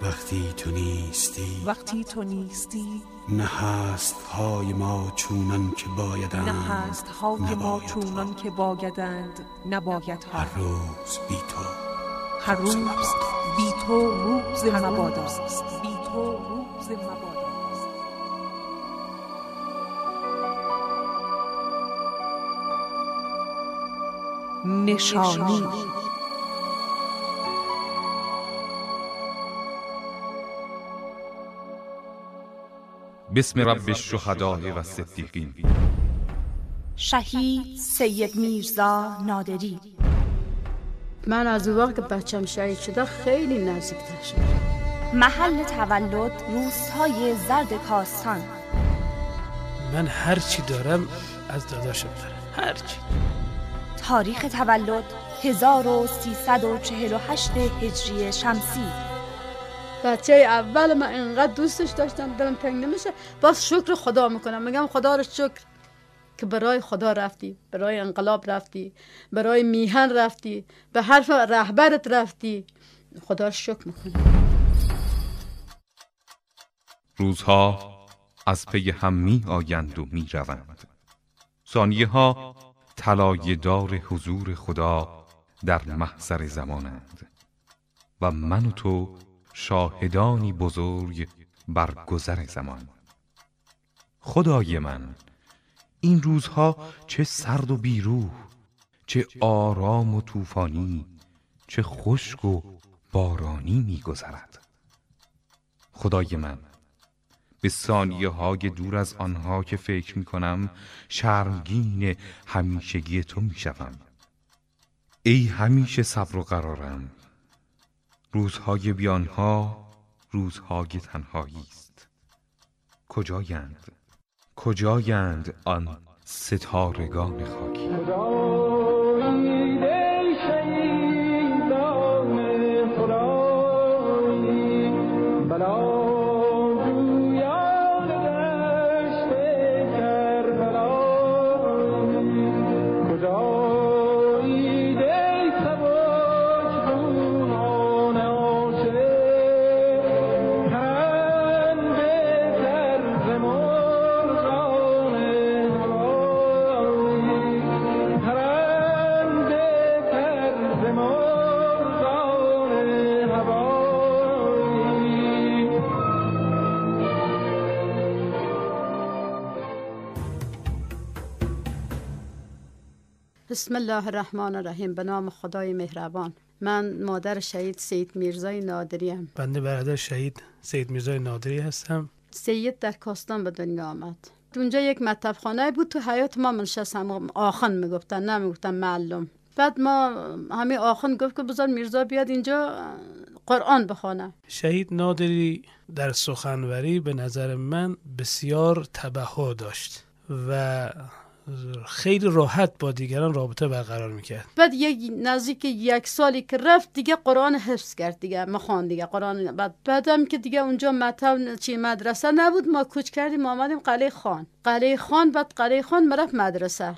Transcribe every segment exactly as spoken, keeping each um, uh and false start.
وقتی تو نیستی وقتی تو نیستی نه هست های ما چونان که بایدند نه هست های ما چونان که بایدند نباید ها. هر روز بی تو هر روز بی تو روز مباداست بی تو روز مباداست. نشانی بسم رب الشهداء و الصدیقین. شهید سید میرزا نادری. من از اون وقت که بچم شهید شده خیلی نزدیکتر شدم. محل تولد روستای زرد کاستان. من هر چی دارم از داداشم دارم، هر چی. تاریخ تولد هزار و سیصد و چهل و هشت هجری شمسی. بچه اول من اینقدر دوستش داشتم دلم تنگ نمیشه، باز شکر خدا میکنم، میگم خدا رو شکر که برای خدا رفتی، برای انقلاب رفتی، برای میهن رفتی، به حرف رهبرت رفتی، خدا رو شکر میکنم. روزها از پی هم می آیند و می روند، ثانیه ها طلایه دار حضور خدا در محضر زمانند و من و تو شاهدانی بزرگ بر گذر زمان. خدای من، این روزها چه سرد و بیروح، چه آرام و طوفانی، چه خشک و بارانی می گذرد. خدای من، به ثانیه های دور از آنها که فکر می کنم شرمگین همیشگی تو می شوم. ای همیشه صبر و قرارم، روزهای بیانها روزهای تنهایی است. کجایند کجایند آن ستارگان خاکی؟ بسم الله الرحمن الرحیم. به نام خدای مهربان. من مادر شهید سید میرزای نادری ام. بنده برادر شهید سید میرزای نادری هستم. سید در کاستان به دنیا آمد. اونجا یک مطب خانه بود، تو حیات ما منشستم. آخن میگفتن، نه میگفتن معلم. بعد ما همین آخن گفت که بذار میرزا بیاد اینجا قرآن بخونه. شهید نادری در سخنوری به نظر من بسیار تبحر داشت و خیلی راحت با دیگران رابطه برقرار میکرد. بعد یک نزدیک یک سالی که رفت دیگه قرآن حفظ کرد، دیگه مخوان دیگه قرآن. بعد بعدم که دیگه اونجا مطب چی مدرسه نبود، ما کوچ کردیم ما آمدیم قلعه خان. قلعه خان بعد قلعه خان مرف مدرسه.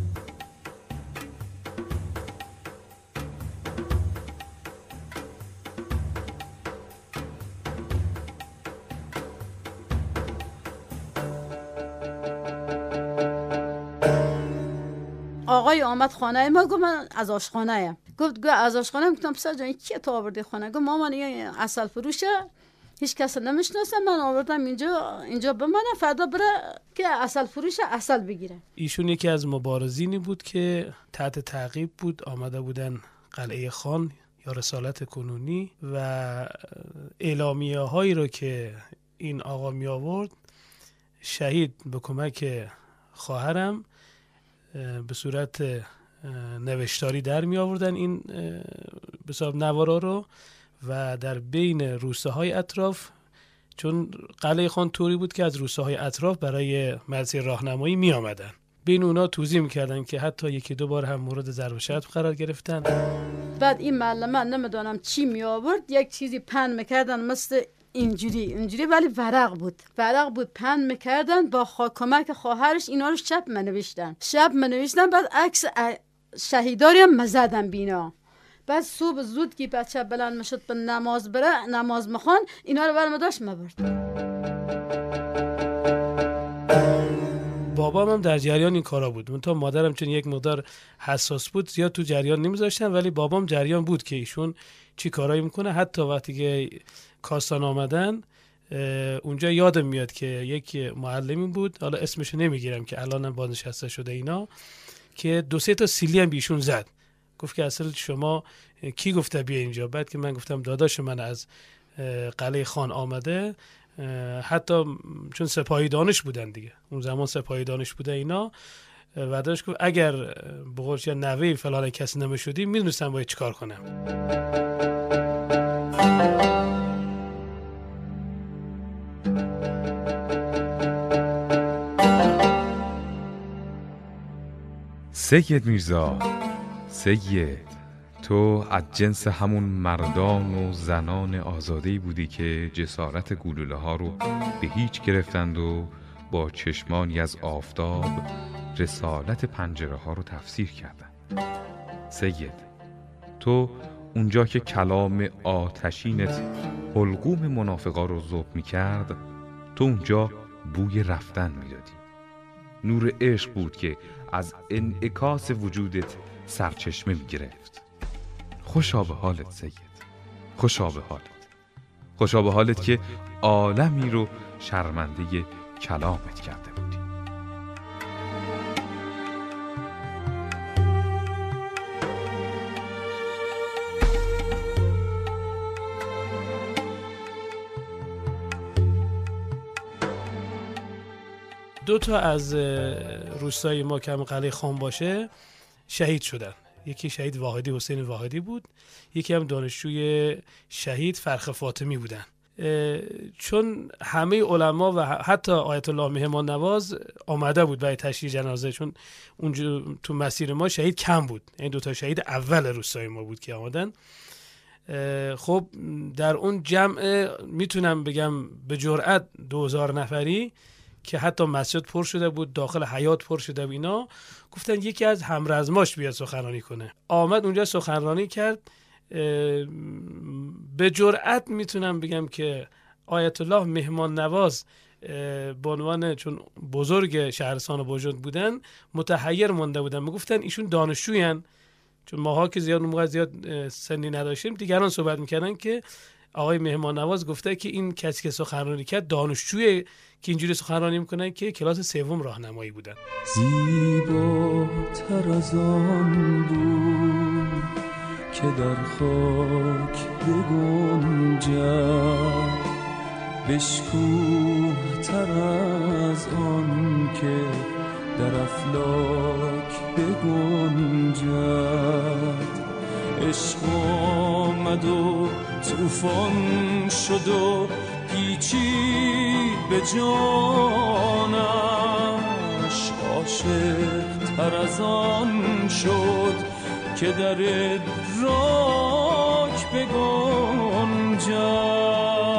آقای آمد خانه ما، گفت من از آشخانه ام. گفت گفت از آشخانه ام. گفتم پسر جان کی تو آوردی خانه؟ گفت مامان این عسل فروشه، هیچ کس نمیشناسه، من آوردم اینجا اینجا بمانه، فردا بره که عسل فروشه عسل بگیره. ایشون یکی از مبارزینی بود که تحت تعقیب بود، آمده بودن قلعه خان یا رسالت کنونی و اعلامیه هایی رو که این آقا می آورد شهید به کمک خواهرم به صورت نوشتاری در می آوردن این به حساب نوارا رو و در بین روستاهای اطراف، چون قلعه خان طوری بود که از روستاهای اطراف برای مسیر راهنمایی می آمدن، بین اونا توضیح می‌کردن که حتی یکی دو بار هم مورد ضرب و شتم قرار گرفتن. بعد این معلمه نمیدونم چی می آورد، یک چیزی پن میکردن مثل اینجوری اینجوری ولی ورق بود ورق بود پن میکردن با خوا... کمک خواهرش اینا رو شب منوشتن شب منوشتن بعد عکس شهیداری هم مزدن بینا. بعد صبح زود که بچه بلند میشد به نماز بره، نماز مخوان، اینا رو برم داشت مبرد. بابام هم در جریان این کارا بود. من تا مادرم چون یک مقدار حساس بود زیاد تو جریان نمیذاشتم، ولی بابام جریان بود که ایشون چی کارایی میکنه. حتی وقتی که کاستان آمدن اونجا یادم میاد که یک معلمی بود، حالا اسمشو نمیگیرم که الانم بازنشسته شده اینا، که دو سه تا سیلی هم بیشون زد. گفت که اصلا شما کی گفته بیا اینجا؟ بعد که من گفتم داداش من از قلعه خان آمده، حتی چون سپاهی دانش بودن دیگه، اون زمان سپاهی دانش بوده اینا، و داشت گفت اگر به قول چه نوه فلان کسی نمیشدی میدونستم باید چیکار کنم. سید میرزا، سید تو از جنس همون مردان و زنان آزاده‌ای بودی که جسارت گلوله ها رو به هیچ گرفتند و با چشمانی از آفتاب رسالت پنجره ها رو تفسیر کردند. سید تو اونجا که کلام آتشینت حلقوم منافقا رو ذوب می کرد، تو اونجا بوی رفتن می دادی. نور عشق بود که از انعکاس وجودت سرچشمه می گرفت. خوشا به حالت سید، خوشا به حالت، خوشا به حالت که عالمی رو شرمنده کلامت کرده بودی. دو تا از روستای ما که هم قلعه خان باشه شهید شدن. یکی شهید واحدی حسین واحدی بود، یکی هم دانشجوی شهید فرخ فاطمی بودن. چون همه علما و حتی آیت الله مهمان نواز آمده بود برای تشییع جنازه، چون اونجا تو مسیر ما شهید کم بود، این دو تا شهید اول روستای ما بود که آمدن. خب در اون جمع میتونم بگم به جرئت دو هزار نفری که حتی مسجد پر شده بود، داخل حیاط پر شده بود، اینا گفتن یکی از همرزماش بیاد سخنرانی کنه. آمد اونجا سخنرانی کرد. به جرئت میتونم بگم که آیت الله مهمان نواز به عنوان چون بزرگ شهرستان بوجود بودن متحیر مونده بودن. میگفتن ایشون دانشجوین، چون ماها که زیاد موقع زیاد سنی نداشتیم، دیگران صحبت میکردن که آقای مهمان نواز گفته که این کسی که سخنرانی کرد دانشجویه که اینجوری سخنرانی میکنن که کلاس سوم راهنمایی بودن. زیباتر از آن بود که در خاک بگنجد، بشکوه‌تر از آن که در افلاک بگنجد. عشق آمد و طوفان شد و پیچید به جانش، عاشق تر از آن شد که در ادراک بگنجد.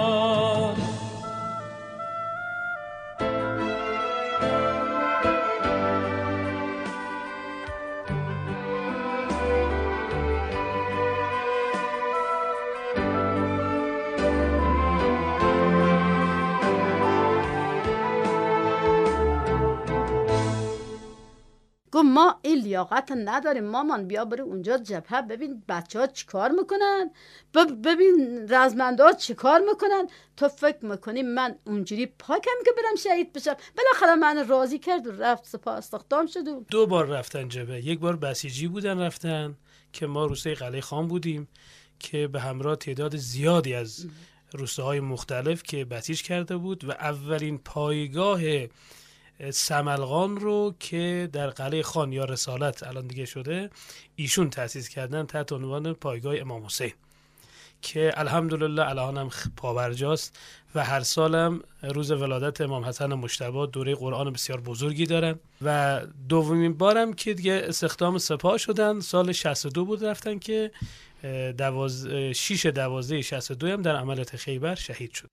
گفت ما این لیاقت نداریم مامان، بیا بری اونجا جبهه ببین بچه ها چی کار میکنن، ببین رزمنده ها چی کار میکنن. تو فکر میکنی من اونجوری پاکم که برم شهید بشم؟ بالاخره من راضی کرد و رفت سپاه استخدام شد. و دو بار رفتن جبهه. یک بار بسیجی بودن رفتن که ما روستای قلعه خان بودیم که به همراه تعداد زیادی از روستاهای مختلف که بسیج کرده بود و اولین پایگاه سملغان رو که در قلعه خان یا رسالت الان دیگه شده ایشون تأسیس کردن تحت عنوان پایگاه امام حسین که الحمدلله الان هم پابرجاست و هر سالم روز ولادت امام حسن مجتبی دوره قرآن بسیار بزرگی دارن. و دومین بارم که دیگه استخدام سپاه شدن سال شصت و دو بود رفتن که دواز... شیش دوازده شصت و دو هم در عملیات خیبر شهید شد.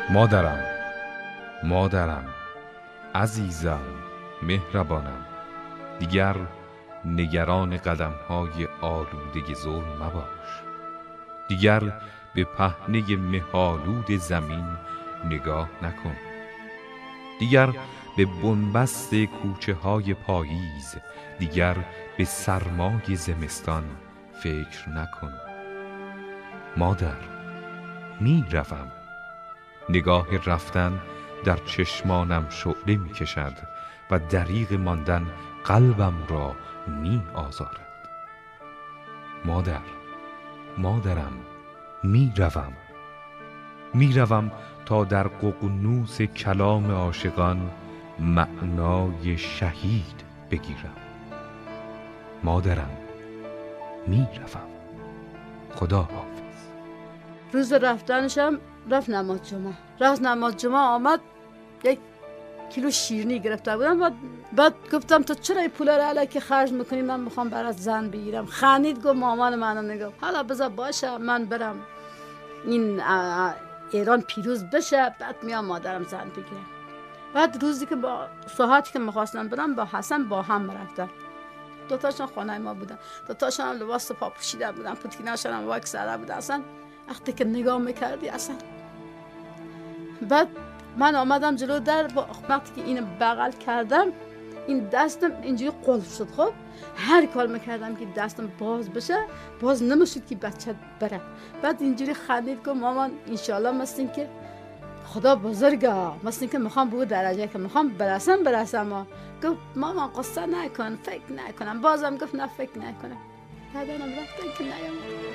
مادرم، مادرم، عزیزم، مهربانم، دیگر نگران قدم‌های آلوده ظلم مباش. دیگر به پهنه مه‌آلود زمین نگاه نکن. دیگر به بنبست کوچه های پاییز، دیگر به سرمای زمستان فکر نکن. مادر، می روم. نگاه رفتن در چشمانم شعله می کشد و دریغ ماندن قلبم را می آزارد. مادر، مادرم، می روم. می روم تا در ققنوس کلام عاشقان معنای شهید بگیرم. مادرم، می روم. خدا حافظ. روز رفتنشم رفت نماز جمعه. رفت نماز جمعه آمد، یک کیلو شیرینی گرفته بودم. بعد, بعد گفتم تو چرا این پولا رو علیکی خرج میکنی؟ من میخوام برات زن بگیرم. خندید، گفت مامان منو نگاه، حالا بذار باشه من برم این ایران پیروز بشه، بعد میام مادرم زن بگیرم. بعد روزی که با ساعتی که میخواستم برم با حسن با هم رفتن. دوتاشون خانه ما بودن، دوتاشون لباس پا پوشیده بودن، پوتیناشون هم واکس زده بودن. اصلا وقتی که نگاه میکردی اصلا. بعد من آمدم جلو در، وقتی که اینو بغل کردم این دستم اینجوری قلف شد. خب هر کار میکردم که دستم باز بشه باز نمیشد که بچه بره. بعد اینجوری خندید، گفت مامان انشالله مثل که خدا بزرگه، مثل که میخوام به درجه که میخوام برسم برسم. گفت مامان قصه نکن، فکر نکنم. بازم گفت نه فکر نکنم. بعدم رفتن که نیامد.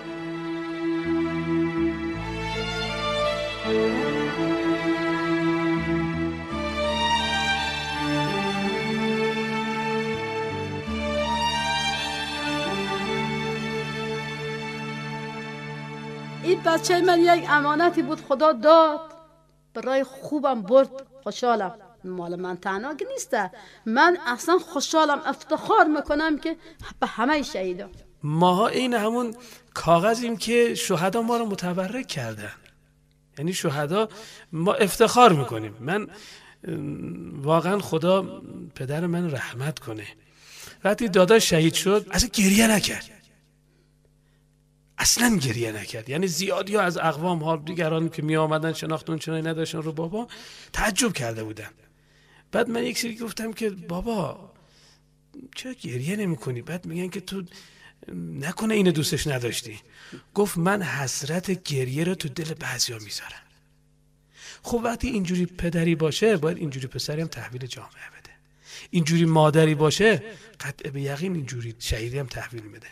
این بچه من یک امانتی بود خدا داد، برای خوبم برد. خوشحالم، مال من تنها که نیسته، من اصلا خوشحالم، افتخار میکنم که به همه شهیدان. ماها این همون کاغذیم که شهدا ما رو متبرک کردن. یعنی شهدا ما افتخار میکنیم. من واقعا خدا پدر من رحمت کنه، وقتی داداش شهید شد اصلا گریه نکرد، اصلا گریه نکرد. یعنی زیادی ها از اقوام ها دیگران که می آمدن شناختون چنانی نداشتن رو بابا تعجب کرده بودن. بعد من یک سری گفتم که بابا چرا گریه نمی کنی؟ بعد میگن که تو نکنه اینو دوستش نداشتی. گفت من حسرت گریه رو تو دل بعضیا میذارم. خب وقتی اینجوری پدری باشه باید اینجوری پسری هم تحویل جامعه بده، اینجوری مادری باشه قطع به یقین اینجوری شهیدی هم تحویل میده.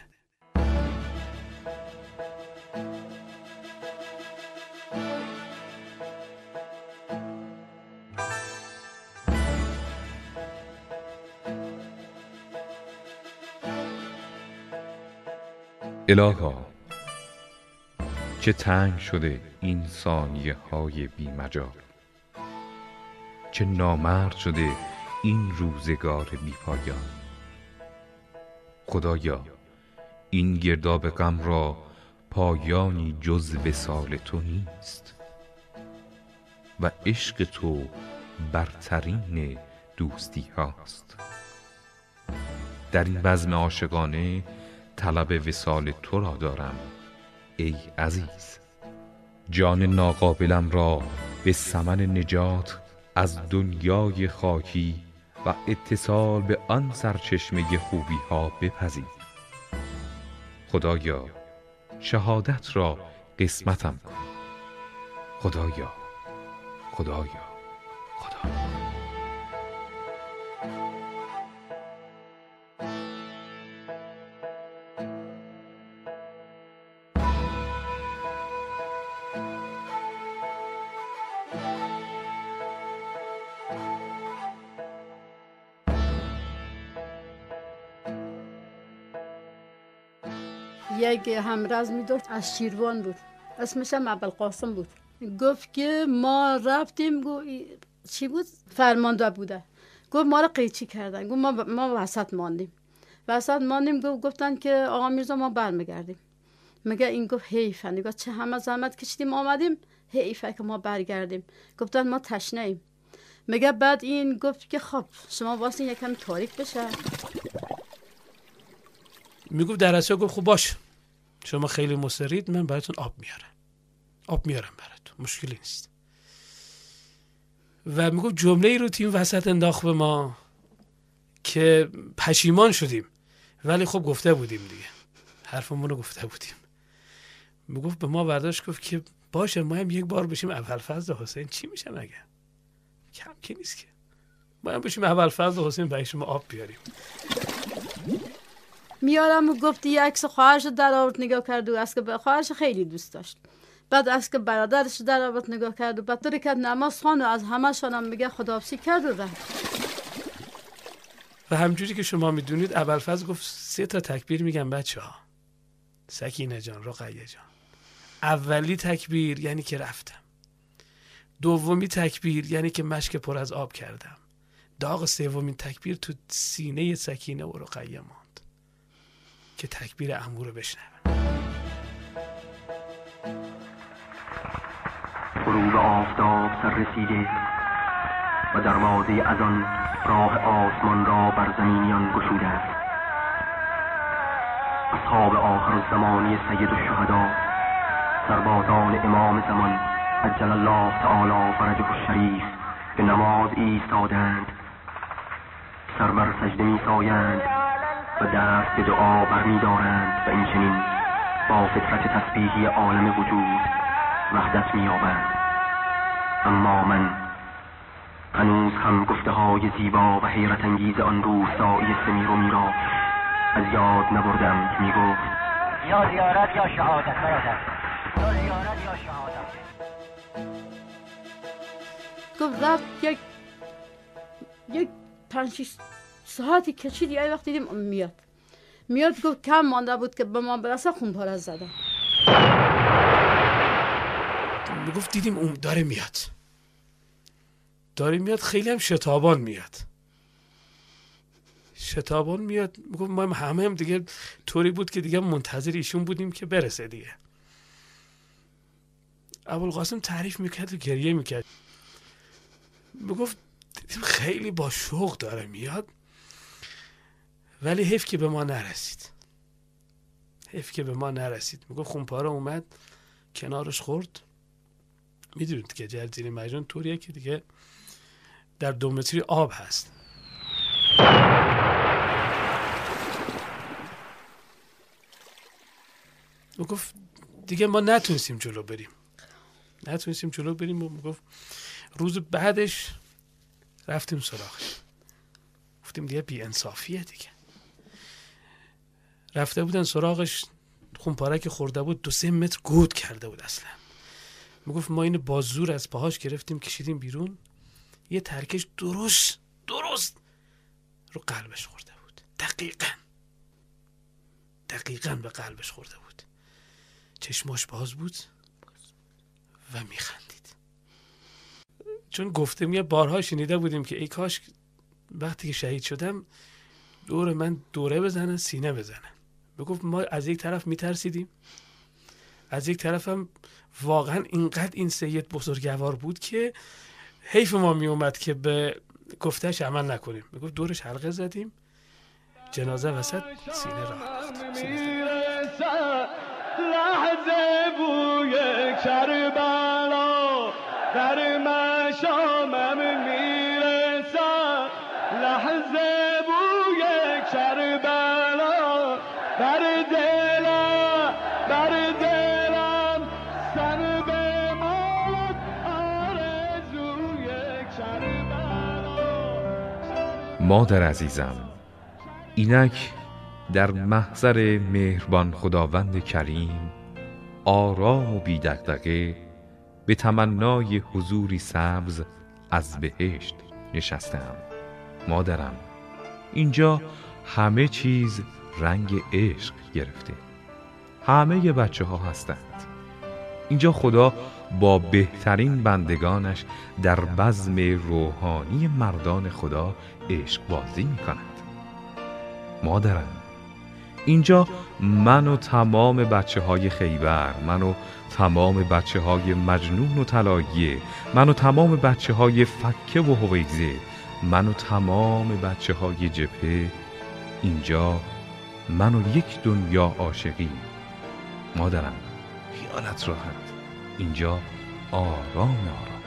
الها، چه تنگ شده این ثانیه های بی مجال، چه نامرد شده این روزگار بی پایان. خدایا این گرداب غم را پایانی جز وصال تو نیست و عشق تو برترین دوستی هاست. در این بزم عاشقانه طلب وصال تو را دارم ای عزیز. جان ناقابلم را به ثمن نجات از دنیای خاکی و اتصال به آن سرچشمه خوبی ها بپذیر. خدایا شهادت را قسمتم کن. خدایا خدایا خدایا. یک همرز می داشت از شیروان بود، اسمش هم ابوالقاسم بود. گفت که ما رفتیم، گفت چی بود؟ فرمانده بوده. گفت ما را قیچی کردن. گفت ما ما وسط ماندیم. وسط ماندیم. گفت گفتن که آقا میرزا ما برمیگردیم. میگه این گفت حیف. نگاه چه همه زحمت کشیدیم آمدیم حیفه که ما برگردیم. گفتن ما تشنه ایم. میگه بعد این گفت که خب شما واسه یکم تاریک بشه. میگفت در اصل گفت خب باش، شما خیلی مصرید، من براتون آب میارم آب میارم براتون، مشکلی نیست. و میگفت جمله ای رو تیم وسط انداخت به ما که پشیمان شدیم، ولی خب گفته بودیم دیگه، حرفمون رو گفته بودیم. میگفت به ما برداشت گفت که باشه ما هم یک بار بشیم ابوالفضل حسین. چی میشه مگه؟ کم که نیست که ما هم بشیم ابوالفضل حسین برای شما آب بیاریم. میارم و گفت یه عکس خواهرش رو در آورد نگاه کرد و از که خواهرش خیلی دوست داشت. بعد از که برادرش در آورد نگاه کرد و بعد طوری که نماز خوان و از همه شانم میگه خداحافظی کرد و رفت. و همجوری که شما میدونید ابوالفضل گفت سه تا تکبیر میگم بچه ها، سکینه جان، رقیه جان. اولی تکبیر یعنی که رفتم، دومی تکبیر یعنی که مشک پر از آب کردم، داغ سومین تکبیر تو سینه سکینه و رقیه ماند که تکبیر عمو رو بشنوه. غروب آفتاب سر رسیده و دروازه از آن راه آسمان را بر زمینیان گشوده است. اصحاب آخر الزمانی سید الشهدا، سربازان امام زمان عجل الله تعالی فرجه الشریف، به نماز ایستادند، سر بر سجده می سایند و دست به دعا برمی دارند و این چنین با فطرت تسبیحی عالم وجود وحدت می یابند. اما من هنوز هم گفته های زیبا و حیرت انگیز آن روستایی سمیرومی را از یاد نبردم که می گفت یا زیارت یا شهادت برادر، یا زیارت یا شهادت. گفت رفت یک یک پنج شیش ساعتی کشید، یه وقت دیدیم میاد میاد گفت کم مانده بود که به ما برسه خونپاره زدم. میگفت دیدیم اون داره میاد داره میاد خیلی هم شتابان میاد شتابان میاد. میگفت ما همه هم دیگه طوری بود که دیگه منتظر ایشون بودیم که برسه دیگه. ابوالقاسم تعریف میکرد و گریه میکرد. میگفت دیدیم خیلی با شوق داره میاد، ولی حیف که به ما نرسید حیف که به ما نرسید. میگفت خونپاره اومد کنارش خورد. میدونید که جزیره مرجان طوریه که دیگه در دو متری آب هست. میگفت دیگه ما نتونستیم جلو بریم نتونستیم جلو بریم و میگفت روز بعدش رفتیم سراغش. گفتیم دیگه بی انصافیه دیگه. رفته بودن سراغش، خونپاره که خورده بود دو سه متر گود کرده بود اصلا. میگفت ما اینو با زور از پاهاش گرفتیم کشیدیم بیرون. یه ترکش درست درست رو قلبش خورده بود. دقیقاً دقیقاً به قلبش خورده بود. چشماش باز بود و میخندید. چون گفته میه بارها شنیده بودیم که ای کاش وقتی که شهید شدم دور من دوره بزنن، سینه بزنن. میگفت ما از یک طرف میترسیدیم، از یک طرف هم واقعا اینقدر این سید بزرگوار بود که حیف ما میومد که به گفتهش عمل نکنیم. میگفت دورش حلقه زدیم، جنازه وسط، سینه راه انداختیم. لحظه بوی کربلا در مشامم میرسد، لحظه بوی کربلا بر دلم بر دلم سر به مات آرزوی کربلا. مادر عزیزم، اینک در محضر مهربان خداوند کریم آرام و بی دغدغه به تمنای حضوری سبز از بهشت نشستم. مادرم، اینجا همه چیز رنگ عشق گرفته. همه ی بچه ها هستند. اینجا خدا با بهترین بندگانش در بزم روحانی مردان خدا عشق بازی می کند. مادرم، اینجا من و تمام بچه های خیبر، من و تمام بچه های مجنون و طلایه، من و تمام بچه های فکه و هویزه، من و تمام بچه های جبهه، اینجا من و یک دنیا عاشقی. مادرم خیالت راحت، اینجا آرام آرام.